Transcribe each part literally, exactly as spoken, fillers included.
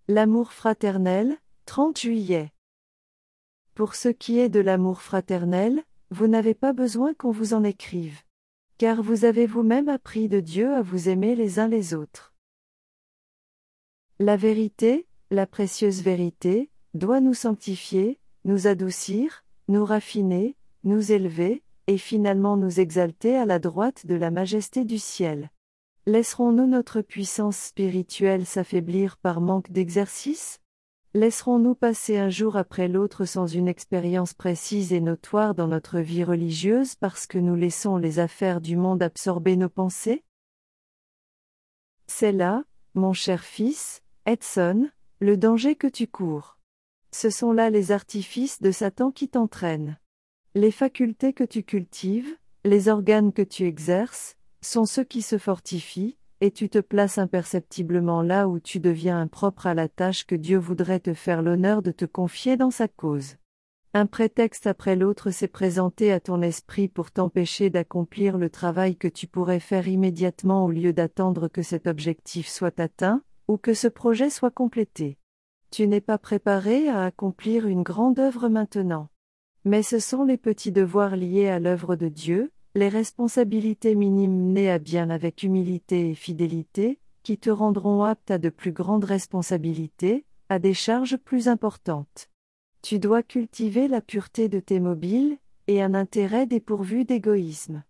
L'amour fraternel, trente juillet. Pour ce qui est de l'amour fraternel, vous n'avez pas besoin qu'on vous en écrive. Car vous avez vous-même appris de Dieu à vous aimer les uns les autres. La vérité, la précieuse vérité, doit nous sanctifier, nous adoucir, nous raffiner, nous élever, et finalement nous exalter à la droite de la majesté du ciel. Laisserons-nous notre puissance spirituelle s'affaiblir par manque d'exercice ? Laisserons-nous passer un jour après l'autre sans une expérience précise et notoire dans notre vie religieuse parce que nous laissons les affaires du monde absorber nos pensées ? C'est là, mon cher fils, Edson, le danger que tu cours. Ce sont là les artifices de Satan qui t'entraînent. Les facultés que tu cultives, les organes que tu exerces, sont ceux qui se fortifient, et tu te places imperceptiblement là où tu deviens impropre à la tâche que Dieu voudrait te faire l'honneur de te confier dans sa cause. Un prétexte après l'autre s'est présenté à ton esprit pour t'empêcher d'accomplir le travail que tu pourrais faire immédiatement au lieu d'attendre que cet objectif soit atteint, ou que ce projet soit complété. Tu n'es pas préparé à accomplir une grande œuvre maintenant. Mais ce sont les petits devoirs liés à l'œuvre de Dieu, les responsabilités minimes menées à bien avec humilité et fidélité, qui te rendront apte à de plus grandes responsabilités, à des charges plus importantes. Tu dois cultiver la pureté de tes mobiles, et un intérêt dépourvu d'égoïsme.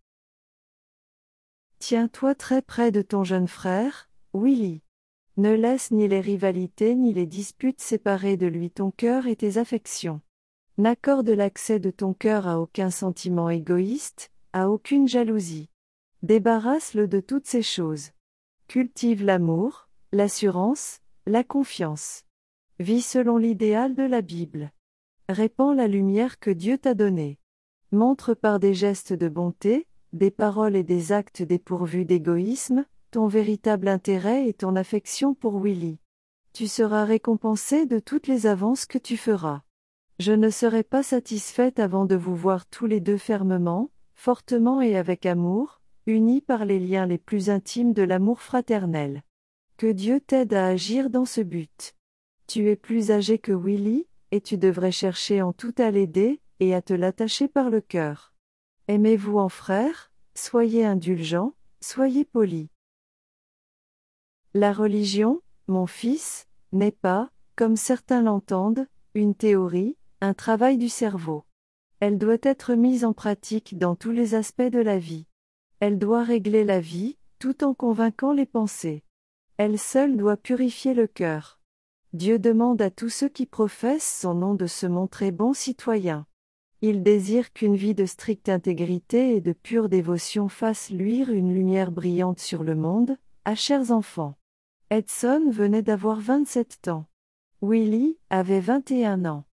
Tiens-toi très près de ton jeune frère, Willy. Ne laisse ni les rivalités ni les disputes séparer de lui ton cœur et tes affections. N'accorde l'accès de ton cœur à aucun sentiment égoïste, à aucune jalousie. Débarrasse-le de toutes ces choses. Cultive l'amour, l'assurance, la confiance. Vis selon l'idéal de la Bible. Répands la lumière que Dieu t'a donnée. Montre par des gestes de bonté, des paroles et des actes dépourvus d'égoïsme, ton véritable intérêt et ton affection pour Willy. Tu seras récompensé de toutes les avances que tu feras. Je ne serai pas satisfaite avant de vous voir tous les deux fermement, fortement et avec amour, unis par les liens les plus intimes de l'amour fraternel. Que Dieu t'aide à agir dans ce but. Tu es plus âgé que Willy, et tu devrais chercher en tout à l'aider, et à te l'attacher par le cœur. Aimez-vous en frères, soyez indulgents, soyez polis. La religion, mon fils, n'est pas, comme certains l'entendent, une théorie, un travail du cerveau. Elle doit être mise en pratique dans tous les aspects de la vie. Elle doit régler la vie, tout en convainquant les pensées. Elle seule doit purifier le cœur. Dieu demande à tous ceux qui professent son nom de se montrer bons citoyens. Il désire qu'une vie de stricte intégrité et de pure dévotion fasse luire une lumière brillante sur le monde, à chers enfants. Edson venait d'avoir vingt-sept ans. Willy avait vingt et un ans.